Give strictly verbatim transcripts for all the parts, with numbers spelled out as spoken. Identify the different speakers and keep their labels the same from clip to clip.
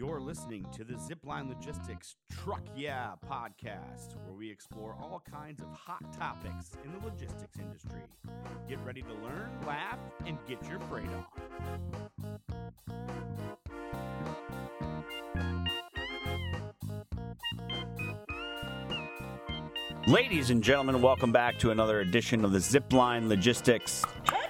Speaker 1: You're listening to the Zipline Logistics Truck Yeah podcast, where we explore all kinds of hot topics in the logistics industry. Get ready to learn, laugh, and get your freight on. Ladies and gentlemen, welcome back to another edition of the Zipline Logistics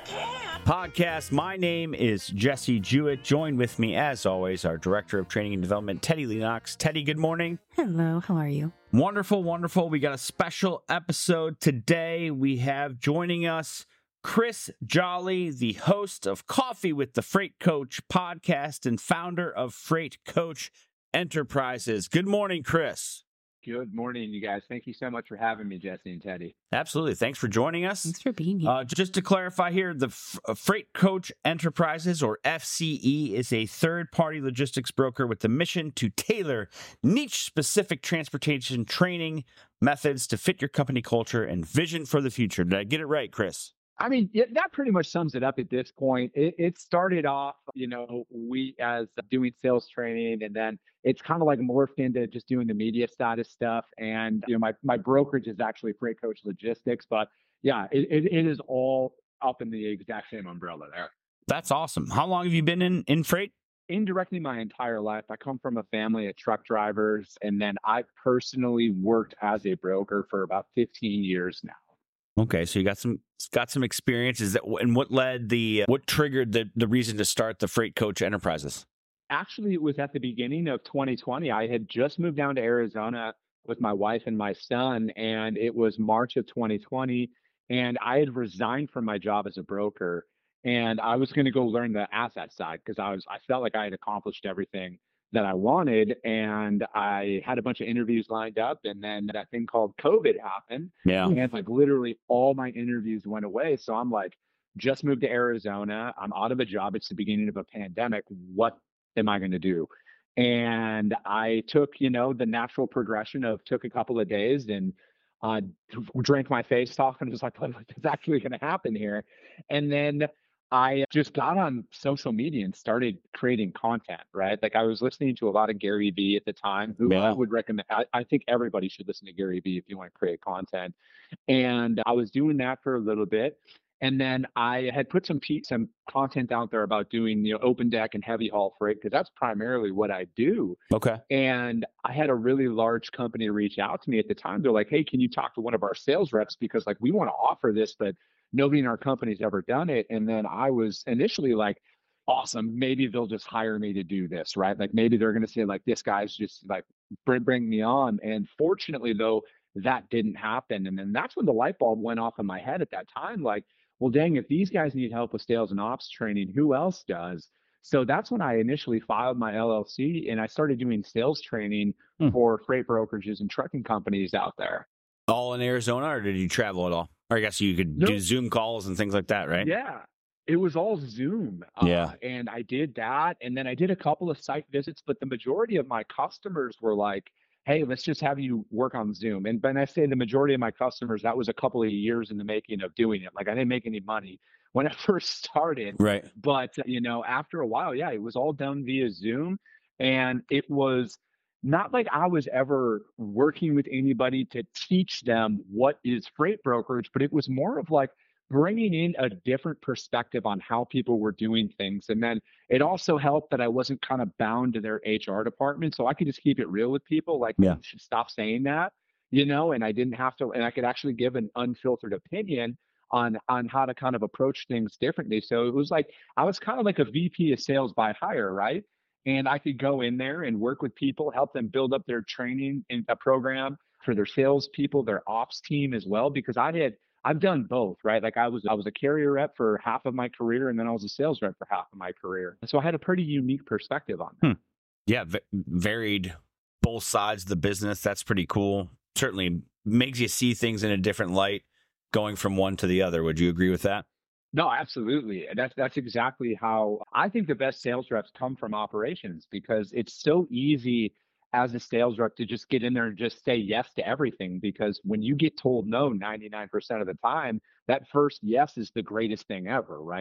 Speaker 1: podcast. My name is Jesse Jewett. Joined with me, as always, our Director of Training and Development, Teddy Lennox. Teddy, good morning.
Speaker 2: Hello, how are you?
Speaker 1: Wonderful, wonderful. We got a special episode today. We have joining us Chris Jolly, the host of Coffee with the Freight Coach podcast and founder of Freight Coach Enterprises. Good morning, Chris.
Speaker 3: Good morning, you guys. Thank you so much for having me, Jesse and Teddy.
Speaker 1: Absolutely. Thanks for joining us.
Speaker 2: Thanks for being here.
Speaker 1: Uh, just to clarify here, the F- Freight Coach Enterprises, or F C E, is a third-party logistics broker with the mission to tailor niche-specific transportation training methods to fit your company culture and vision for the future. Did I get it right, Chris?
Speaker 3: I mean, yeah, that pretty much sums it up at this point. It, it started off, you know, we as doing sales training, and then it's kind of like morphed into just doing the media side of stuff. And, you know, my, my brokerage is actually Freight Coach Logistics, but yeah, it, it, it is all up in the exact same umbrella there.
Speaker 1: That's awesome. How long have you been in, in freight?
Speaker 3: Indirectly my entire life. I come from a family of truck drivers, and then I personally worked as a broker for about fifteen years now.
Speaker 1: Okay, so you got some got some experience. Is that and what led the what triggered the the reason to start the Freight Coach Enterprises?
Speaker 3: Actually, it was at the beginning of twenty twenty. I had just moved down to Arizona with my wife and my son, and it was March of twenty twenty. And I had resigned from my job as a broker, and I was going to go learn the asset side because I was I felt like I had accomplished everything that I wanted, and I had a bunch of interviews lined up, and then that thing called COVID happened.
Speaker 1: Yeah.
Speaker 3: And like literally all my interviews went away. So I'm like, just moved to Arizona. I'm out of a job. It's the beginning of a pandemic. What am I going to do? And I took, you know, the natural progression of took a couple of days and uh, drank my face off and was like, what's actually going to happen here? And then I just got on social media and started creating content, right? Like I was listening to a lot of Gary Vee at the time, who
Speaker 1: Yeah.
Speaker 3: I would recommend. I, I think everybody should listen to Gary Vee if you want to create content. And I was doing that for a little bit. And then I had put some pe- some content out there about doing, you know, open deck and heavy haul freight, because that's primarily what I do.
Speaker 1: Okay.
Speaker 3: And I had a really large company reach out to me at the time. They're like, hey, can you talk to one of our sales reps? Because like we want to offer this, but nobody in our company's ever done it. And then I was initially like, awesome, maybe they'll just hire me to do this, right? Like maybe they're going to say like, this guy's just like, bring, bring me on. And fortunately though, that didn't happen. And then that's when the light bulb went off in my head at that time. Like, well, dang, if these guys need help with sales and ops training, who else does? So that's when I initially filed my L L C and I started doing sales training
Speaker 1: Hmm.
Speaker 3: for freight brokerages and trucking companies out there.
Speaker 1: All in Arizona, or did you travel at all? Or I guess you could
Speaker 3: Nope.
Speaker 1: do Zoom calls and things like that, right?
Speaker 3: Yeah, it was all Zoom. Uh,
Speaker 1: Yeah.
Speaker 3: And I did that. And then I did a couple of site visits, but the majority of my customers were like, hey, let's just have you work on Zoom. And when I say the majority of my customers, that was a couple of years in the making of doing it. Like I didn't make any money when I first started.
Speaker 1: Right.
Speaker 3: But, you know, after a while, yeah, it was all done via Zoom. And it was not like I was ever working with anybody to teach them what is freight brokerage, but it was more of like bringing in a different perspective on how people were doing things. And then it also helped that I wasn't kind of bound to their H R department. So I could just keep it real with people. Like,
Speaker 1: Yeah.
Speaker 3: you should stop saying that, you know, and I didn't have to, and I could actually give an unfiltered opinion on, on how to kind of approach things differently. So it was like, I was kind of like a V P of sales by hire, right? And I could go in there and work with people, help them build up their training in a program for their sales people, their ops team as well, because I had, I've done both, right? Like I was, I was a carrier rep for half of my career, and then I was a sales rep for half of my career. So I had a pretty unique perspective on that.
Speaker 1: Hmm. Yeah, v- varied both sides of the business. That's pretty cool. Certainly makes you see things in a different light going from one to the other. Would you agree with that?
Speaker 3: No, absolutely. That's that's exactly how I think the best sales reps come from operations, because it's so easy as a sales rep to just get in there and just say yes to everything. Because when you get told no ninety-nine percent of the time, that first yes is the greatest thing ever, right?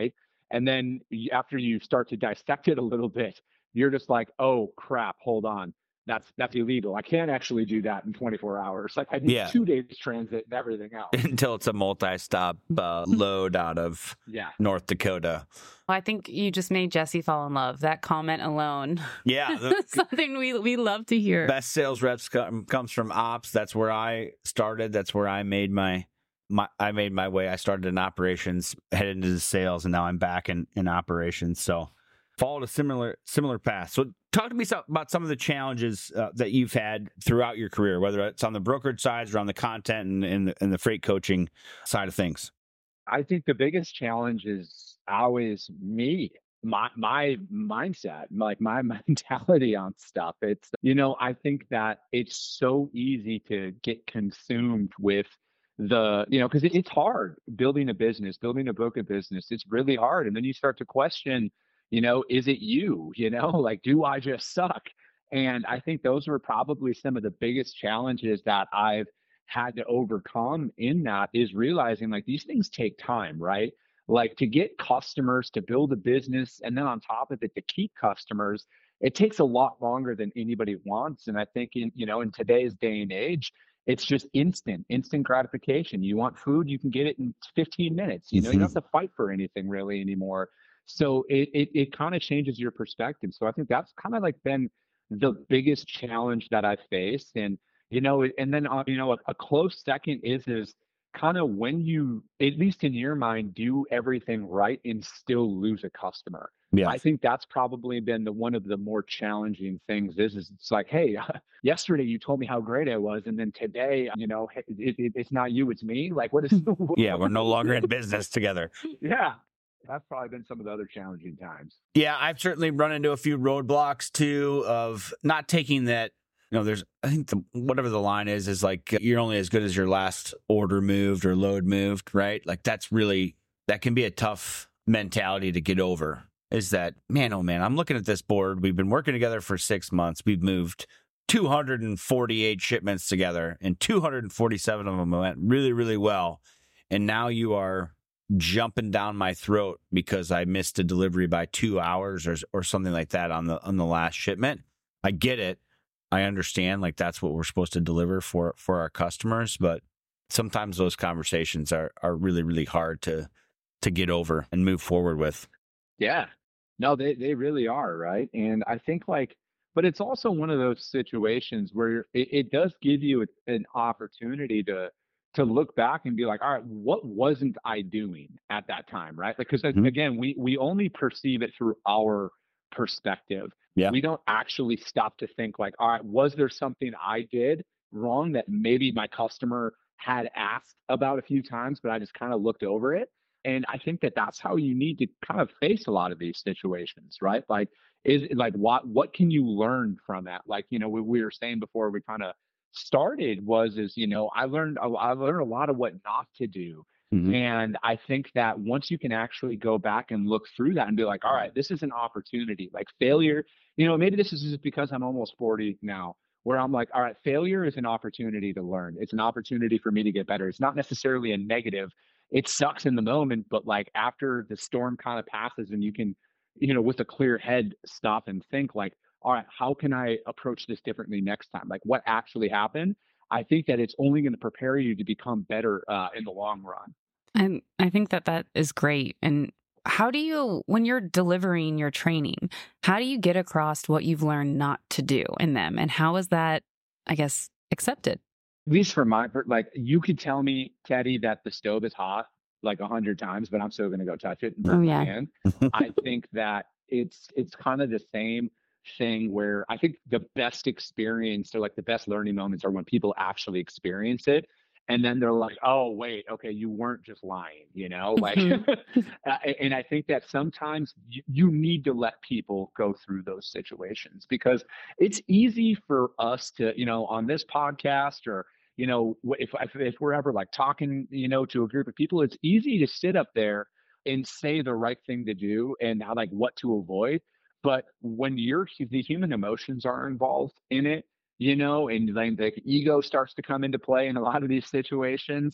Speaker 3: And then y- after you start to dissect it a little bit, you're just like, oh crap, hold on. That's that's illegal. I can't actually do that in twenty-four hours. Like I need
Speaker 1: Yeah.
Speaker 3: two days transit and everything else.
Speaker 1: Until it's a multi-stop uh, load out of
Speaker 3: Yeah.
Speaker 1: North Dakota.
Speaker 2: I think you just made Jesse fall in love. That comment alone.
Speaker 1: Yeah. The
Speaker 2: Something we we love to hear.
Speaker 1: best sales reps come, comes from ops. That's where I started. That's where I made my my I made my way. I started in operations, headed into the sales, and now I'm back in, in operations. So followed a similar similar path. So talk to me so, about some of the challenges uh, that you've had throughout your career, whether it's on the brokerage side or on the content and, and, the, and the freight coaching side of things.
Speaker 3: I think the biggest challenge is always me, my my mindset, like my mentality on stuff. It's, you know, I think that it's so easy to get consumed with the, you know, because it, it's hard building a business, building a book of business. It's really hard. And then you start to question, you know, is it you? You know, like, do I just suck? And I think those were probably some of the biggest challenges that I've had to overcome in that, is realizing like these things take time, right? Like to get customers, to build a business, and then on top of it, to keep customers, it takes a lot longer than anybody wants. And I think in, you know, in today's day and age, it's just instant, instant gratification. You want food, you can get it in fifteen minutes. You know, you don't have to fight for anything really anymore. So it it, it kind of changes your perspective. So I think that's kind of like been the biggest challenge that I faced. And you know, and then uh, you know, a, a close second is is kind of when you, at least in your mind, do everything right and still lose a customer.
Speaker 1: Yeah.
Speaker 3: I think that's probably been the one of the more challenging things. Is is it's like, hey, yesterday you told me how great I was, and then today, you know, it, it, it's not you, it's me. Like, what is?
Speaker 1: Yeah, we're no longer in business together.
Speaker 3: Yeah, that's probably been some of the other challenging times.
Speaker 1: Yeah, I've certainly run into a few roadblocks too of not taking that. You know, there's, I think the, whatever the line is, is like you're only as good as your last order moved or load moved, right? Like that's really, that can be a tough mentality to get over. Is that, man, oh man, I'm looking at this board. We've been working together for six months. We've moved two hundred forty-eight shipments together, and two hundred forty-seven of them went really, really well. And now you are jumping down my throat because I missed a delivery by two hours or or something like that on the on the last shipment. I get it. I understand, like that's what we're supposed to deliver for for our customers, but sometimes those conversations are are really, really hard to to get over and move forward with.
Speaker 3: Yeah. No, they, they really are, right? And I think like, but it's also one of those situations where it, it does give you a, an opportunity to to look back and be like, all right, what wasn't I doing at that time, right? Like, because
Speaker 1: Mhm.
Speaker 3: again, we we only perceive it through our perspective.
Speaker 1: Yeah.
Speaker 3: We don't actually stop to think like, all right, was there something I did wrong that maybe my customer had asked about a few times, but I just kind of looked over it? And I think that that's how you need to kind of face a lot of these situations, right? Like, is like what what can you learn from that? Like, you know, we, we were saying before we kind of started was is you know I learned a- I learned a lot of what not to do.
Speaker 1: Mhm.
Speaker 3: And I think that once you can actually go back and look through that and be like, all right, this is an opportunity. Like failure, you know, maybe this is just because I'm almost forty now, where I'm like, all right, failure is an opportunity to learn. It's an opportunity for me to get better. It's not necessarily a negative. It sucks in the moment, but like after the storm kind of passes and you can, you know, with a clear head, stop and think like, all right, how can I approach this differently next time? Like what actually happened? I think that it's only going to prepare you to become better uh, in the long run.
Speaker 2: And I think that that is great. And how do you, when you're delivering your training, how do you get across what you've learned not to do in them? And how is that, I guess, accepted?
Speaker 3: At least for my, per- like you could tell me, Teddy, that the stove is hot like a hundred times, but I'm still going to go touch it and burn
Speaker 2: Oh,
Speaker 3: my
Speaker 2: yeah.
Speaker 3: hand. I think that it's it's kind of the same thing where I think the best experience or like the best learning moments are when people actually experience it. And then they're like, oh, wait, okay, you weren't just lying, you know, like,
Speaker 2: Mhm.
Speaker 3: uh, and I think that sometimes you, you need to let people go through those situations because it's easy for us to, you know, on this podcast or, you know, wh- if, if, if we're ever like talking, you know, to a group of people, it's easy to sit up there and say the right thing to do and how, like what to avoid. But when you're, the human emotions are involved in it, you know, and then the ego starts to come into play in a lot of these situations.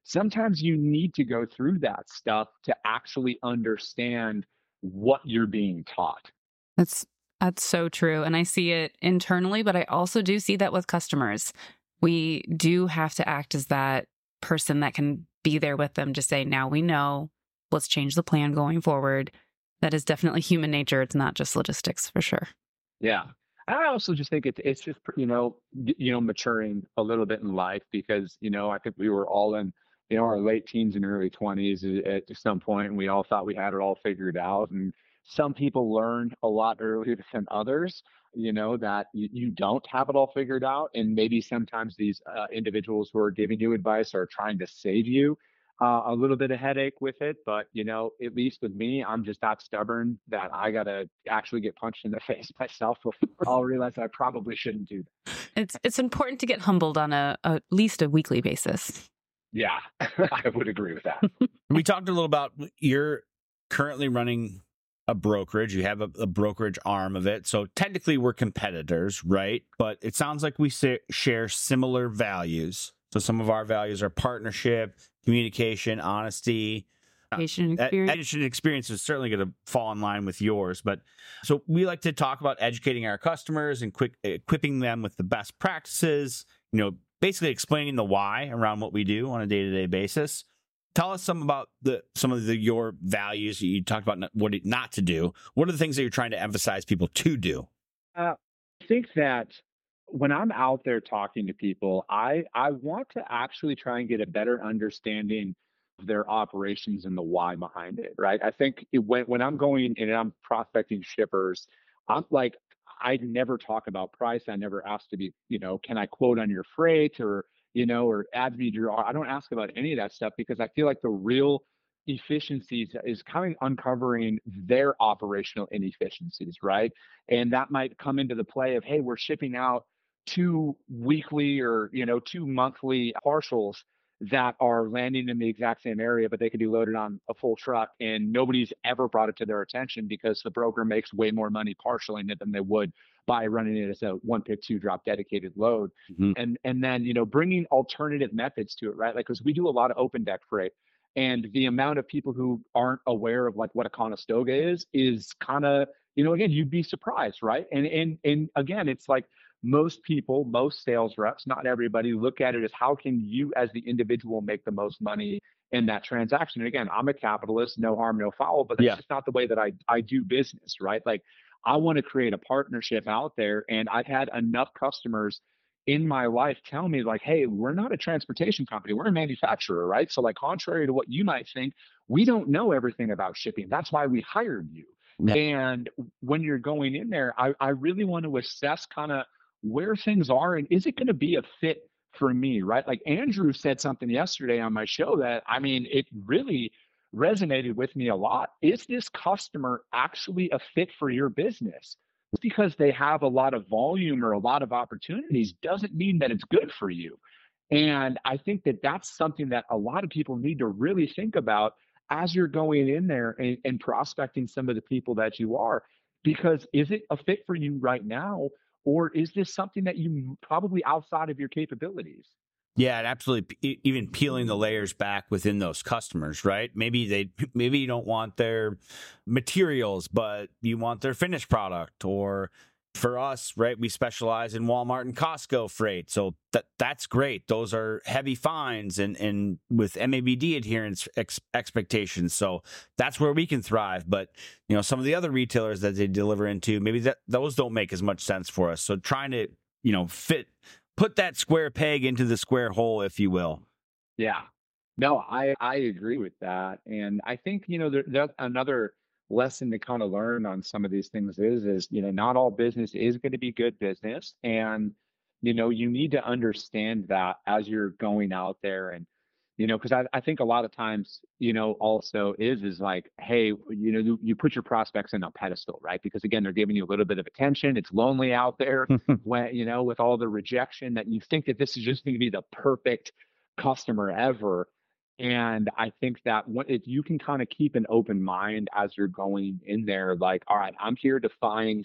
Speaker 3: sometimes you need to go through that stuff to actually understand what you're being taught.
Speaker 2: That's that's so true. And I see it internally, but I also do see that with customers. We do have to act as that person that can be there with them to say, now we know, let's change the plan going forward. That is definitely human nature. It's not just logistics, for sure.
Speaker 3: Yeah. I also just think it's it's just, you know, y- you know, maturing a little bit in life because, you know, I think we were all in, you know, our late teens and early twenties at at some point, and we all thought we had it all figured out. And some people learn a lot earlier than others, you know, that you, you don't have it all figured out. And maybe sometimes these uh, individuals who are giving you advice are trying to save you uh, a little bit of headache with it. But, you know, at least with me, I'm just that stubborn that I got to actually get punched in the face myself before I'll realize I probably shouldn't do that.
Speaker 2: It's it's important to get humbled on a, a at least a weekly basis.
Speaker 3: Yeah, I would agree with that.
Speaker 1: We talked a little about you're currently running a brokerage. You have a, a brokerage arm of it. So technically we're competitors, right? But it sounds like we sa- share similar values. So some of our values are partnership, communication, honesty.
Speaker 2: Education
Speaker 1: Uh,
Speaker 2: experience.
Speaker 1: Education experience is certainly going to fall in line with yours. But so we like to talk about educating our customers and quick, equipping them with the best practices, you know, basically explaining the why around what we do on a day-to-day basis. Tell us some about the some of the your values. You talked about not, what not to do. What are the things that you're trying to emphasize people to do?
Speaker 3: Uh, I think that when I'm out there talking to people, I I want to actually try and get a better understanding of their operations and the why behind it, right? I think it, when when I'm going and I'm prospecting shippers, I'm like I never talk about price. I never ask to be, you know, can I quote on your freight or you know, or add me to your. I don't ask about any of that stuff because I feel like the real efficiencies is kind of uncovering their operational inefficiencies, right? And that might come into the play of, hey, we're shipping out two weekly or you know two monthly partials that are landing in the exact same area, but they could be loaded on a full truck, and nobody's ever brought it to their attention because the broker makes way more money partialing it than they would by running it as a one pick two drop dedicated load.
Speaker 1: Mm-hmm.
Speaker 3: And and then you know bringing alternative methods to it, right? Like because we do a lot of open deck freight, and the amount of people who aren't aware of like what a Conestoga is is kind of, you know, again, you'd be surprised, right? And and and again, it's like most people, most sales reps, not everybody, look at it as how can you as the individual make the most money in that transaction. And again, I'm a capitalist, no harm, no foul, but that's
Speaker 1: Yeah.
Speaker 3: just not the way that I I do business, right? Like I want to create a partnership out there, and I've had enough customers in my life tell me like, hey, we're not a transportation company, we're a manufacturer, right? So like contrary to what you might think, we don't know everything about shipping. That's why we hired you.
Speaker 1: Yeah.
Speaker 3: And when you're going in there, I, I really want to assess kind of where things are and is it going to be a fit for me, right? Like Andrew said something yesterday on my show that, I mean, it really resonated with me a lot. Is this customer actually a fit for your business? Just because they have a lot of volume or a lot of opportunities doesn't mean that it's good for you. And I think that that's something that a lot of people need to really think about as you're going in there and, and prospecting some of the people that you are, because is it a fit for you right now? Or is this something that you probably outside of your capabilities?
Speaker 1: Yeah, and absolutely. e- Even peeling the layers back within those customers, right? Maybe they, maybe you don't want their materials, but you want their finished product. Or for us, right, we specialize in Walmart and Costco freight, so that that's great. Those are heavy fines and and with M A B D adherence ex- expectations, so that's where we can thrive. But you know, some of the other retailers that they deliver into, maybe that those don't make as much sense for us. So trying to you know fit. Put that square peg into the square hole, if you will.
Speaker 3: Yeah. No, I I agree with that. And I think, you know, there, there another lesson to kind of learn on some of these things is is, you know, not all business is going to be good business. And, you know, you need to understand that as you're going out there and, you know, because I, I think a lot of times, you know, also is is like, hey, you know, you, you put your prospects in a pedestal, right? Because again, they're giving you a little bit of attention. It's lonely out there when, you know, with all the rejection that you think that this is just going to be the perfect customer ever. And I think that what if you can kind of keep an open mind as you're going in there, like, all right, I'm here to find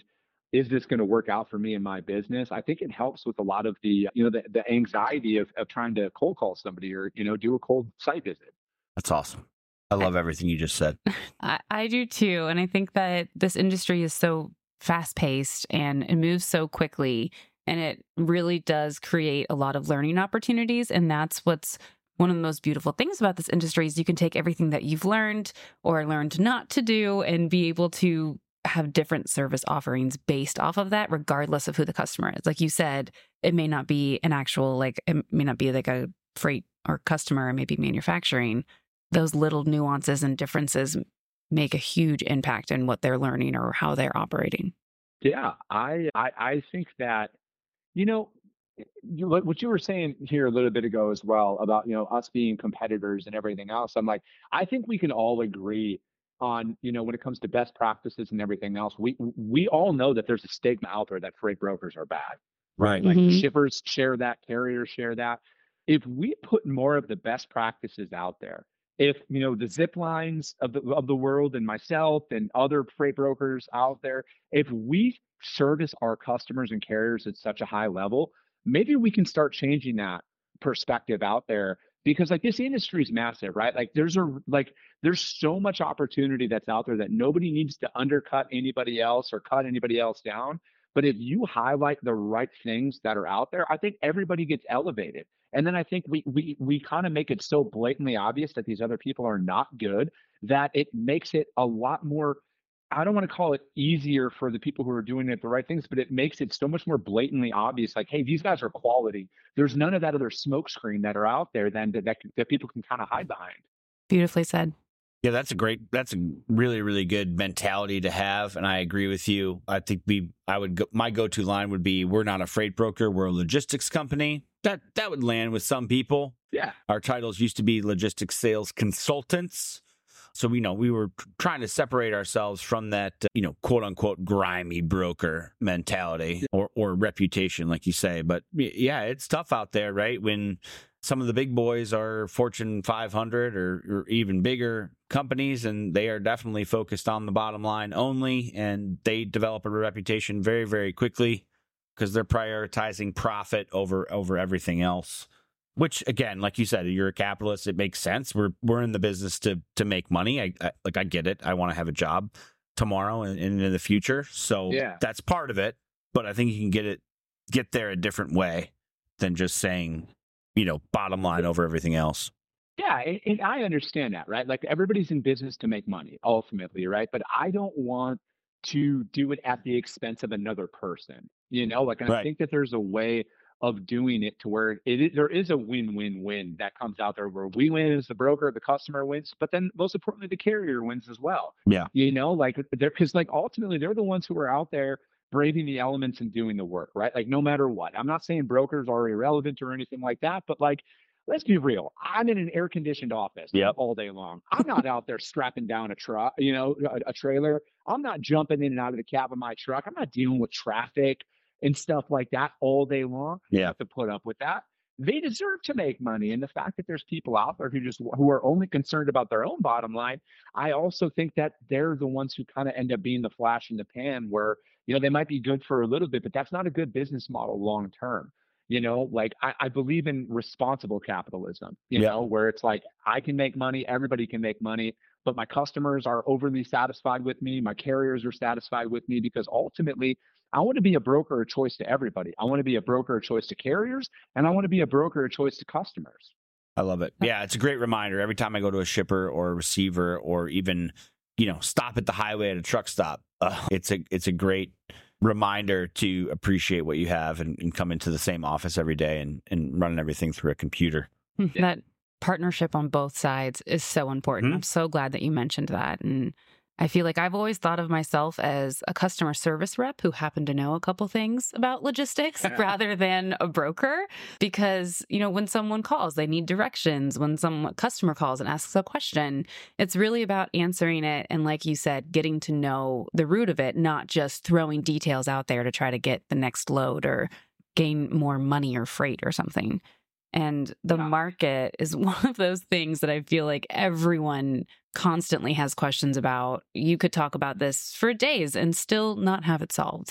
Speaker 3: is this going to work out for me in my business? I think it helps with a lot of the, you know, the, the anxiety of, of trying to cold call somebody or, you know, do a cold site visit.
Speaker 1: That's awesome. I love everything you just said.
Speaker 2: I, I do too. And I think that this industry is so fast paced and it moves so quickly, and it really does create a lot of learning opportunities. And that's what's one of the most beautiful things about this industry is you can take everything that you've learned or learned not to do and be able to have different service offerings based off of that, regardless of who the customer is. Like you said, it may not be an actual, like, it may not be like a freight or customer, it may be manufacturing. Those little nuances and differences make a huge impact in what they're learning or how they're operating.
Speaker 3: Yeah, I, I, I think that, you know, you, what you were saying here a little bit ago as well about, you know, us being competitors and everything else. I'm like, I think we can all agree on, you know, when it comes to best practices and everything else, we, we all know that there's a stigma out there that freight brokers are bad, right? Like
Speaker 2: Mhm.
Speaker 3: shippers share that, carriers share that. If we put more of the best practices out there, if, you know, the zip lines of the, of the world and myself and other freight brokers out there, if we service our customers and carriers at such a high level, maybe we can start changing that perspective out there, because like this industry is massive, right? Like there's a, like, there's so much opportunity that's out there that nobody needs to undercut anybody else or cut anybody else down. But if you highlight the right things that are out there, I think everybody gets elevated. And then I think we we we kind of make it so blatantly obvious that these other people are not good that it makes it a lot more, I don't want to call it easier for the people who are doing it the right things, but it makes it so much more blatantly obvious. Like, hey, these guys are quality. There's none of that other smoke screen that are out there then that, that, that people can kind of hide behind.
Speaker 2: Beautifully said.
Speaker 1: Yeah, that's a great, that's a really, really good mentality to have. And I agree with you. I think we, I would go, my go-to line would be, we're not a freight broker, we're a logistics company. That, that would land with some people.
Speaker 3: Yeah.
Speaker 1: Our titles used to be logistics sales consultants. So, we know, we were trying to separate ourselves from that, uh, you know, quote unquote, grimy broker mentality or, or reputation, like you say. But yeah, it's tough out there, right? When some of the big boys are Fortune five hundred or, or even bigger companies, and they are definitely focused on the bottom line only, and they develop a reputation very, very quickly because they're prioritizing profit over over everything else. Which, again, like you said, you're a capitalist. It makes sense. We're we're in the business to to make money. I, I like I get it. I want to have a job tomorrow and, and in the future. So
Speaker 3: yeah.
Speaker 1: That's part of it. But I think you can get it get there a different way than just saying, you know, bottom line over everything else.
Speaker 3: Yeah, and, and I understand that, right? Like everybody's in business to make money ultimately, right? But I don't want to do it at the expense of another person, you know? Like, and
Speaker 1: Right.
Speaker 3: I think that there's a way of doing it to where it is, there is a win-win-win that comes out there where we win as the broker, the customer wins, but then most importantly, the carrier wins as well.
Speaker 1: Yeah.
Speaker 3: You know, like they're, because like ultimately they're the ones who are out there braving the elements and doing the work, right? Like no matter what. I'm not saying brokers are irrelevant or anything like that, but like, let's be real. I'm in an air-conditioned office
Speaker 1: Yep.
Speaker 3: all day long. I'm not out there strapping down a truck, you know, a, a trailer. I'm not jumping in and out of the cab of my truck. I'm not dealing with traffic and stuff like that all day long.
Speaker 1: Yeah.
Speaker 3: I have to put up with that. They deserve to make money. And the fact that there's people out there who just who are only concerned about their own bottom line, I also think that they're the ones who kind of end up being the flash in the pan where, you know, they might be good for a little bit, but that's not a good business model long term. You know, like I, I believe in responsible capitalism, you
Speaker 1: Yeah.
Speaker 3: know, where it's like I can make money, everybody can make money, but my customers are overly satisfied with me. My carriers are satisfied with me because ultimately I want to be a broker of choice to everybody. I want to be a broker of choice to carriers, and I want to be a broker of choice to customers.
Speaker 1: I love it. Yeah, it's a great reminder. Every time I go to a shipper or a receiver or even, you know, stop at the highway at a truck stop, uh, it's a it's a great reminder to appreciate what you have and, and come into the same office every day and, and running everything through a computer.
Speaker 2: That partnership on both sides is so important.
Speaker 1: Mm-hmm.
Speaker 2: I'm so glad that you mentioned that. And I feel like I've always thought of myself as a customer service rep who happened to know a couple things about logistics rather than a broker. Because, you know, when someone calls, they need directions. When some customer calls and asks a question, it's really about answering it. And like you said, getting to know the root of it, not just throwing details out there to try to get the next load or gain more money or freight or something. And the
Speaker 3: Yeah.
Speaker 2: market is one of those things that I feel like everyone constantly has questions about. You could talk about this for days and still not have it solved.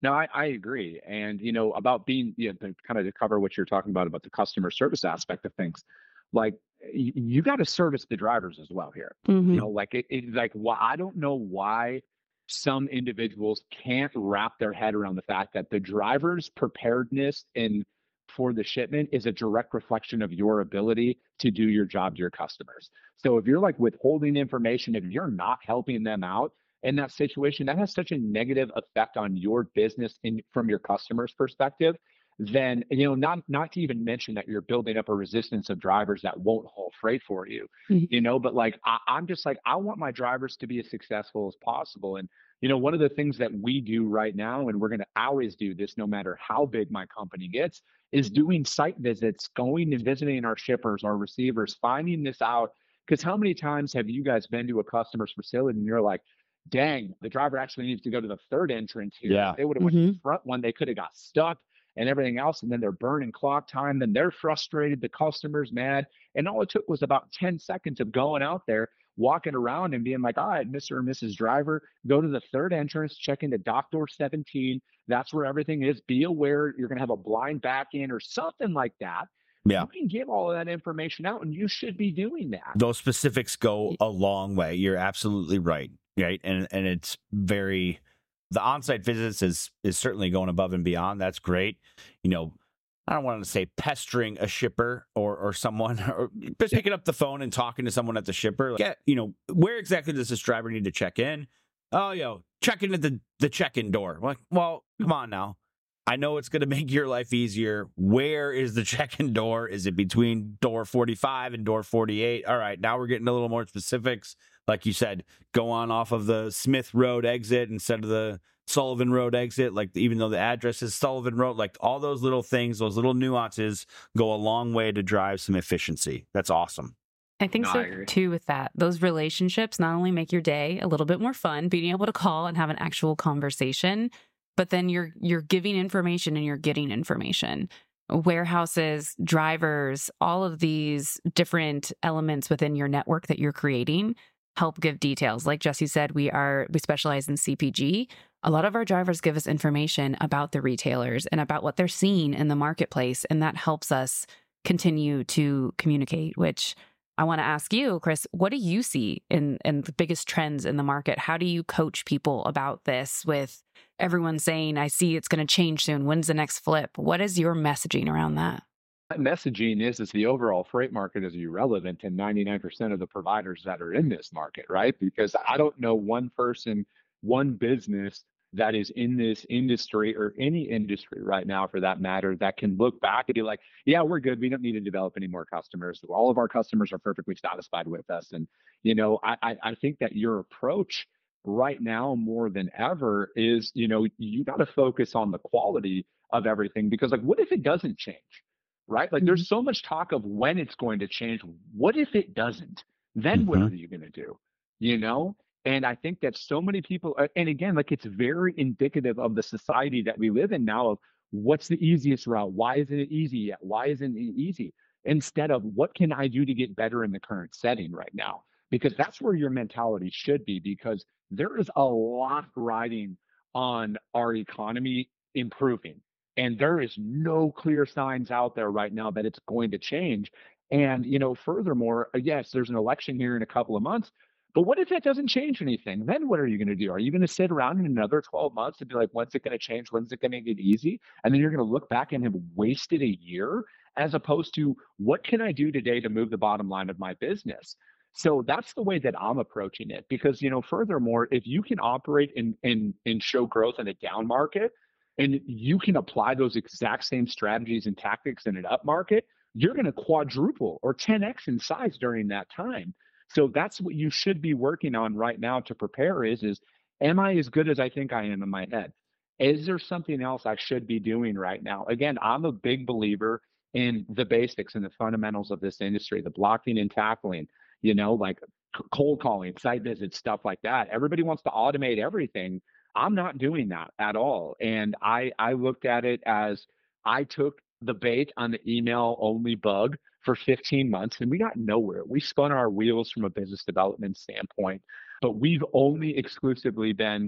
Speaker 3: No, I, I agree. And, you know, about being, you know, kind of to cover what you're talking about, about the customer service aspect of things, like you, you got to service the drivers as well here. You
Speaker 2: Hmm.
Speaker 3: know, like it, it like, why I don't know why some individuals can't wrap their head around the fact that the driver's preparedness and for the shipment is a direct reflection of your ability to do your job to your customers. So if you're like withholding information, if you're not helping them out, in that situation, that has such a negative effect on your business in from your customer's perspective. Then, you know, not not to even mention that you're building up a resistance of drivers that won't haul freight for you, you know. But like, I, I'm just like, I want my drivers to be as successful as possible. And you know, one of the things that we do right now, and we're going to always do this, no matter how big my company gets, is doing site visits, going and visiting our shippers, our receivers, finding this out. Because how many times have you guys been to a customer's facility and you're like, dang, the driver actually needs to go to the third entrance here. If
Speaker 1: Yeah.
Speaker 3: they would have went to
Speaker 2: Hmm.
Speaker 3: the front one, they could have got stuck and everything else. And then they're burning clock time. Then they're frustrated. The customer's mad. And all it took was about ten seconds of going out there, walking around and being like, all right, Mister or Missus Driver, go to the third entrance, check into dock door seventeen. That's where everything is. Be aware you're going to have a blind back in or something like that.
Speaker 1: Yeah.
Speaker 3: You can give all of that information out, and you should be doing that.
Speaker 1: Those specifics go a long way. You're absolutely right. Right. And and it's very the on-site visits is is certainly going above and beyond. That's great. You know, I don't want to say pestering a shipper or or someone or just picking up the phone and talking to someone at the shipper. Like, yeah, you know, where exactly does this driver need to check in? Oh, yo, check in at the, the check-in door. Like, well, come on now. I know it's going to make your life easier. Where is the check-in door? Is it between door forty-five and door forty-eight? All right, now we're getting a little more specifics. Like you said, go on off of the Smith Road exit instead of the Sullivan Road exit. Like, even though the address is Sullivan Road, like all those little things, those little nuances go a long way to drive some efficiency. That's awesome.
Speaker 2: I think
Speaker 3: No, I
Speaker 2: so
Speaker 3: agree.
Speaker 2: too with that. Those relationships not only make your day a little bit more fun, being able to call and have an actual conversation, but then you're you're giving information and you're getting information. Warehouses, drivers, all of these different elements within your network that you're creating help give details. Like Jesse said, we are we specialize in C P G. A lot of our drivers give us information about the retailers and about what they're seeing in the marketplace, and that helps us continue to communicate, which I want to ask you, Chris, what do you see in, in the biggest trends in the market? How do you coach people about this with everyone saying, I see it's going to change soon. When's the next flip? What is your messaging around that?
Speaker 3: My messaging is is the overall freight market is irrelevant to ninety-nine percent of the providers that are in this market, right? Because I don't know one person, one business that is in this industry or any industry right now for that matter that can look back and be like, yeah, we're good. We don't need to develop any more customers. All of our customers are perfectly satisfied with us. And, you know, I, I I think that your approach right now more than ever is, you know, you got to focus on the quality of everything because like, what if it doesn't change? Right? Like there's so much talk of when it's going to change. What if it doesn't? Then what
Speaker 1: Mhm.
Speaker 3: are you going to do? You know? And I think that so many people, uh, and again, like it's very indicative of the society that we live in now of what's the easiest route? Why isn't it easy yet? Why isn't it easy? Instead of what can I do to get better in the current setting right now? Because that's where your mentality should be, because there is a lot riding on our economy improving. And there is no clear signs out there right now that it's going to change. And, you know, furthermore, uh, yes, there's an election here in a couple of months, but what if that doesn't change anything? Then what are you going to do? Are you going to sit around in another twelve months and be like, when's it going to change? When's it going to get easy? And then you're going to look back and have wasted a year, as opposed to what can I do today to move the bottom line of my business? So that's the way that I'm approaching it. Because, you know, furthermore, if you can operate and and and show growth in a down market, and you can apply those exact same strategies and tactics in an up market, you're going to quadruple or ten x in size during that time. So that's what you should be working on right now to prepare is, is am I as good as I think I am in my head? Is there something else I should be doing right now? Again, I'm a big believer in the basics and the fundamentals of this industry, the blocking and tackling, you know, like c- cold calling, site visits, stuff like that. Everybody wants to automate everything. I'm not doing that at all. And I I looked at it as I took the bait on the email only bug for fifteen months and we got nowhere. We spun our wheels from a business development standpoint, but we've only exclusively been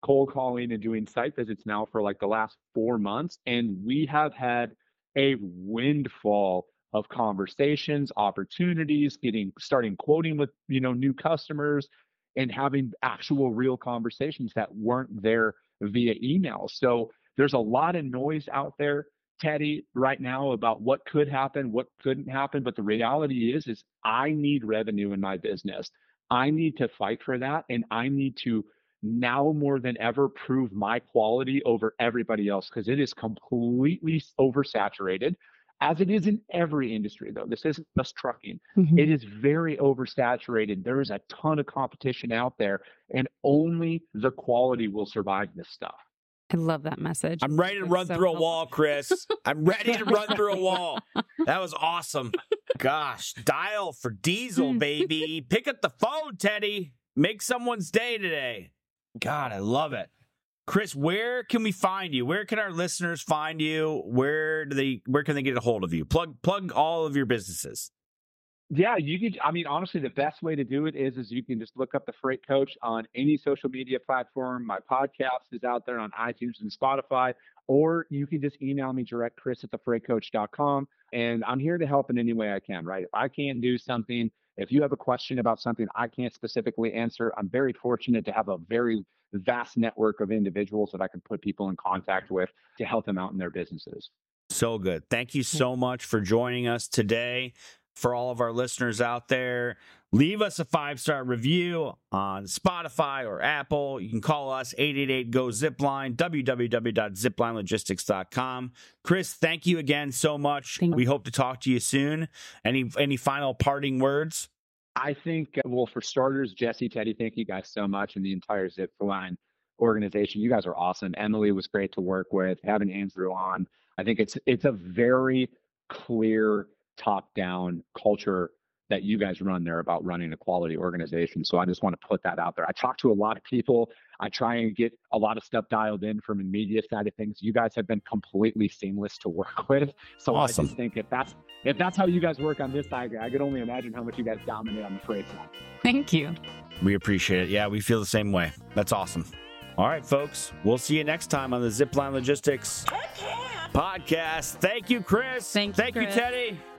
Speaker 3: cold calling and doing site visits now for like the last four months. And we have had a windfall of conversations, opportunities, getting, starting quoting with, you know, new customers and having actual real conversations that weren't there via email. So there's a lot of noise out there, Teddy, right now about what could happen, what couldn't happen. But the reality is, is I need revenue in my business. I need to fight for that. And I need to now more than ever prove my quality over everybody else, because it is completely oversaturated, as it is in every industry, though. This isn't just trucking. Mm-hmm. It is very oversaturated. There is a ton of competition out there, and only the quality will survive this stuff.
Speaker 2: I love that message.
Speaker 1: I'm ready to run so through helpful. a wall, Chris. I'm ready to run through a wall. That was awesome. Gosh, dial for diesel, baby. Pick up the phone, Teddy. Make someone's day today. God, I love it. Chris, where can we find you? Where can our listeners find you? Where do they, where can they get a hold of you? Plug, plug all of your businesses.
Speaker 3: Yeah, you can, I mean, honestly, the best way to do it is, is you can just look up the Freight Coach on any social media platform. My podcast is out there on iTunes and Spotify, or you can just email me direct, Chris at the freight coach dot com. And I'm here to help in any way I can, right? If I can't do something, if you have a question about something I can't specifically answer, I'm very fortunate to have a very vast network of individuals that I can put people in contact with to help them out in their businesses.
Speaker 1: So good. Thank you so much for joining us today. For all of our listeners out there, leave us a five-star review on Spotify or Apple. You can call us eight eight eight, G O, ZIPLINE, w w w dot zipline logistics dot com. Chris, thank you again so much. Thank we you. hope to talk to you soon. Any any final parting words?
Speaker 3: I think, well, for starters, Jesse, Teddy, thank you guys so much, and the entire Zipline organization. You guys are awesome. Emily was great to work with. Having Andrew on, I think it's it's a very clear top-down culture that you guys run there about running a quality organization. So I just want to put that out there. I talk to a lot of people. I try and get a lot of stuff dialed in from the media side of things. You guys have been completely seamless to work with. So awesome. I just think if that's if that's how you guys work on this side, I could only imagine how much you guys dominate on the freight side.
Speaker 2: Thank you.
Speaker 1: We appreciate it. Yeah, we feel the same way. That's awesome. All right, folks. We'll see you next time on the Zipline Logistics podcast. Thank you, Chris.
Speaker 2: Thank you,
Speaker 1: Thank
Speaker 2: Chris.
Speaker 1: you, Teddy.